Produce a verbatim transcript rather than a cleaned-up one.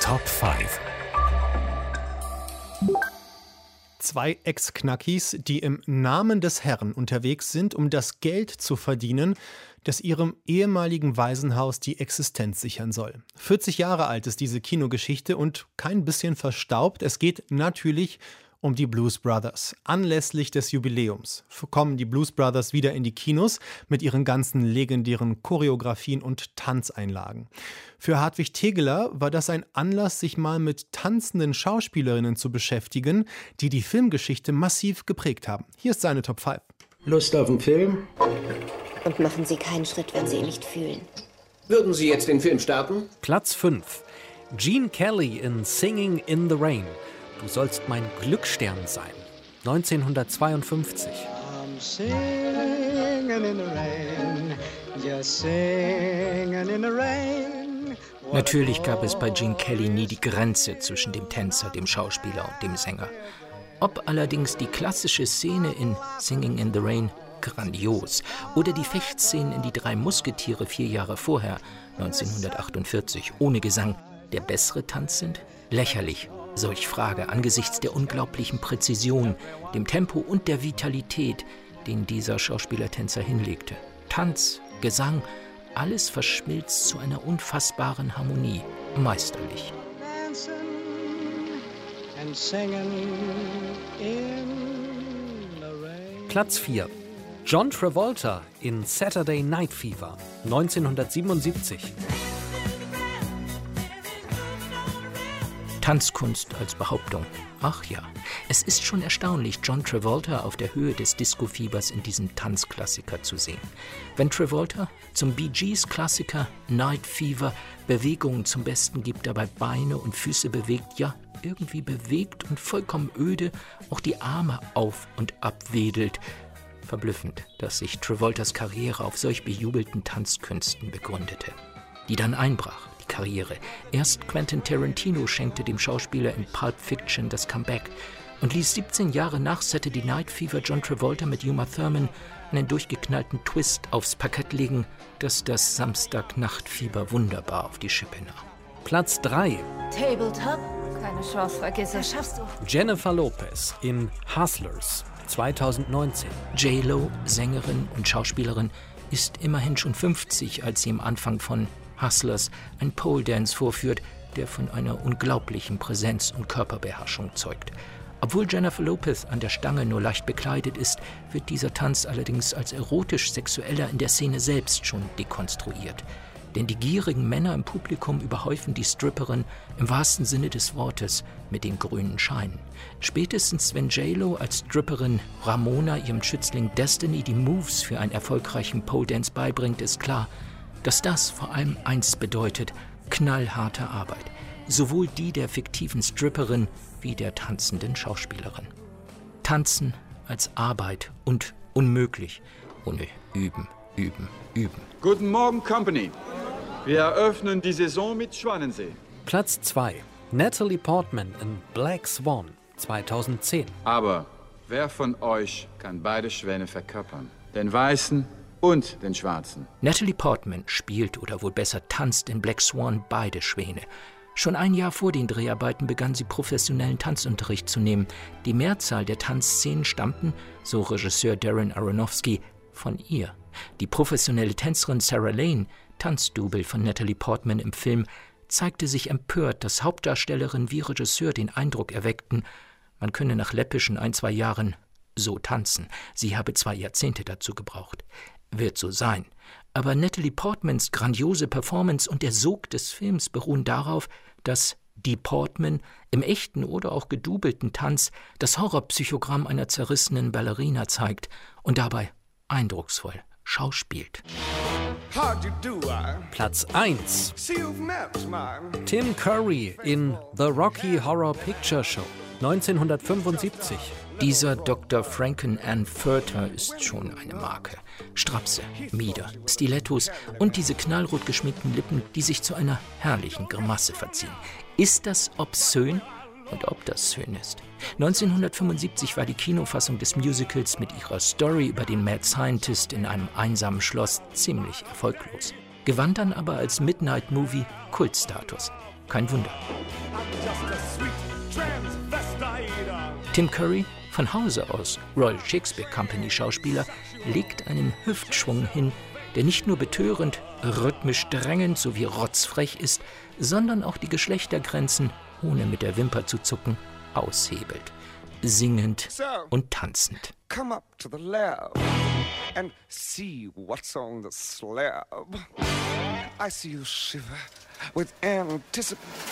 Top fünf. Zwei Ex-Knackis, die im Namen des Herrn unterwegs sind, um das Geld zu verdienen, das ihrem ehemaligen Waisenhaus die Existenz sichern soll. vierzig Jahre alt ist diese Kinogeschichte und kein bisschen verstaubt. Es geht natürlich um die Blues Brothers. Anlässlich des Jubiläums kommen die Blues Brothers wieder in die Kinos mit ihren ganzen legendären Choreografien und Tanzeinlagen. Für Hartwig Tegeler war das ein Anlass, sich mal mit tanzenden Schauspielerinnen zu beschäftigen, die die Filmgeschichte massiv geprägt haben. Hier ist seine Top fünf. Lust auf einen Film? Und machen Sie keinen Schritt, wenn Sie ihn nicht fühlen. Würden Sie jetzt den Film starten? Platz fünf. Gene Kelly in Singing in the Rain. Du sollst mein Glücksstern sein. neunzehnhundertzweiundfünfzig. I'm singing in the rain, just singing in the rain. Natürlich gab es bei Gene Kelly nie die Grenze zwischen dem Tänzer, dem Schauspieler und dem Sänger. Ob allerdings die klassische Szene in Singing in the Rain grandios oder die Fechtszenen in Die drei Musketiere vier Jahre vorher, neunzehnhundertachtundvierzig, ohne Gesang, der bessere Tanz sind? Lächerlich. Solch Frage angesichts der unglaublichen Präzision, dem Tempo und der Vitalität, den dieser Schauspielertänzer hinlegte. Tanz, Gesang, alles verschmilzt zu einer unfassbaren Harmonie. Meisterlich. Platz vier. John Travolta in Saturday Night Fever, neunzehnhundertsiebenundsiebzig. Tanzkunst als Behauptung. Ach ja, es ist schon erstaunlich, John Travolta auf der Höhe des Disco-Fiebers in diesem Tanzklassiker zu sehen. Wenn Travolta zum Bee Gees-Klassiker Night Fever Bewegungen zum Besten gibt, dabei Beine und Füße bewegt, ja, irgendwie bewegt und vollkommen öde auch die Arme auf und ab wedelt. Verblüffend, dass sich Travoltas Karriere auf solch bejubelten Tanzkünsten begründete, die dann einbrach. Karriere. Erst Quentin Tarantino schenkte dem Schauspieler in Pulp Fiction das Comeback und ließ siebzehn Jahre nach Saturday Night Fever John Travolta mit Uma Thurman einen durchgeknallten Twist aufs Parkett legen, das das Samstagnachtfieber wunderbar auf die Schippe nahm. Platz drei. Tabletop? Keine Chance, vergiss es. Schaffst du. Jennifer Lopez in Hustlers, zweitausendneunzehn. J-Lo, Sängerin und Schauspielerin, ist immerhin schon fünfzig, als sie am Anfang von Hustlers ein Pole Dance vorführt, der von einer unglaublichen Präsenz und Körperbeherrschung zeugt. Obwohl Jennifer Lopez an der Stange nur leicht bekleidet ist, wird dieser Tanz allerdings als erotisch-sexueller in der Szene selbst schon dekonstruiert. Denn die gierigen Männer im Publikum überhäufen die Stripperin im wahrsten Sinne des Wortes mit den grünen Scheinen. Spätestens wenn J-Lo als Stripperin Ramona ihrem Schützling Destiny die Moves für einen erfolgreichen Pole Dance beibringt, ist klar, dass das vor allem eins bedeutet: knallharte Arbeit. Sowohl die der fiktiven Stripperin wie der tanzenden Schauspielerin. Tanzen als Arbeit und unmöglich ohne Üben, Üben, Üben. Guten Morgen, Company. Wir eröffnen die Saison mit Schwanensee. Platz zwei. Natalie Portman in Black Swan, zweitausendzehn. Aber wer von euch kann beide Schwäne verkörpern? Den Weißen und den Schwarzen. Natalie Portman spielt oder wohl besser tanzt in Black Swan beide Schwäne. Schon ein Jahr vor den Dreharbeiten begann sie professionellen Tanzunterricht zu nehmen. Die Mehrzahl der Tanzszenen stammten, so Regisseur Darren Aronofsky, von ihr. Die professionelle Tänzerin Sarah Lane, Tanzdouble von Natalie Portman im Film, zeigte sich empört, dass Hauptdarstellerin wie Regisseur den Eindruck erweckten, man könne nach läppischen ein, zwei Jahren so tanzen. Sie habe zwei Jahrzehnte dazu gebraucht. Wird so sein. Aber Natalie Portmans grandiose Performance und der Sog des Films beruhen darauf, dass die Portman im echten oder auch gedoubelten Tanz das Horrorpsychogramm einer zerrissenen Ballerina zeigt und dabei eindrucksvoll schauspielt. Platz eins. Tim Curry in The Rocky Horror Picture Show, neunzehnhundertfünfundsiebzig. Dieser Doktor Franken Ann Furter ist schon eine Marke. Strapse, Mieder, Stilettos und diese knallrot geschminkten Lippen, die sich zu einer herrlichen Grimasse verziehen. Ist das obszön? Und ob das schön ist. neunzehnhundertfünfundsiebzig war die Kinofassung des Musicals mit ihrer Story über den Mad Scientist in einem einsamen Schloss ziemlich erfolglos. gewann dann aber als Midnight-Movie Kultstatus. Kein Wunder. Tim Curry, von Hause aus Royal Shakespeare Company Schauspieler, legt einen Hüftschwung hin, der nicht nur betörend, rhythmisch drängend sowie rotzfrech ist, sondern auch die Geschlechtergrenzen, ohne mit der Wimper zu zucken, aushebelt. Singend und tanzend. Come up to the lab and see what's on the slab. I see you shiver with anticipation.